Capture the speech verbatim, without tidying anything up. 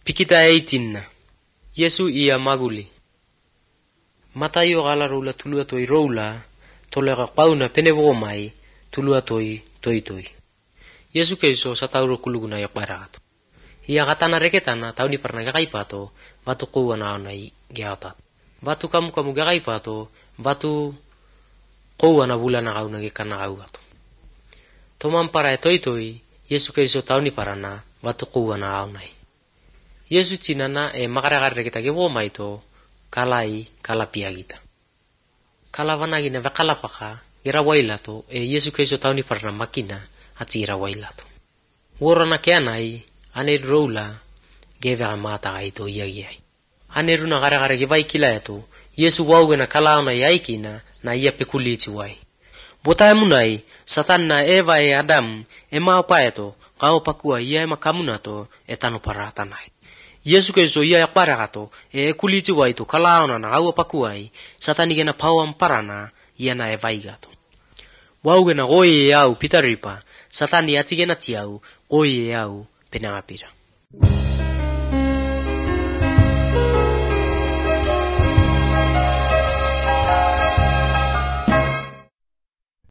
Pikita eighteen na. Yesu ia maguli. Matayo gala roula tulua toi roula, tolega pauna penevo mai, tulua toi toi toi. Yesu keiso satauro kuluguna yok barato. Ia katana reketana tauni parna gakaipato, batu kuwana onai geotat. Batu kamu kamu gakaipato, batu kuwana bulana gauna gekana gaugato. Tomam para toi toi, Yesu keiso tauni parana, batu kuwana onai. Yesu cinana e makaragar kita gewo maito kalai kalapiagita. Kalavanagina vakalapaka ira wailato e Yesu keiso tauni parna makina ati ira wailato. Worona keanai ane roula geva mata gaito iai. Ane runa garagare gevai kilaeto Yesu waugena kalaona yaikina na ia pekuliti wai. Bota emunai Satan na Eva e Adam e maopaeto kao pakua ia ema kamunato etano paratanai. Yesu keiso ia yakparagato e kuliti waitu kalaona na gau pakuai Satani gena pauam parana ia na evaigato. Waugena goi e au pitaripa Satani atigena tiau goi e au penagapira.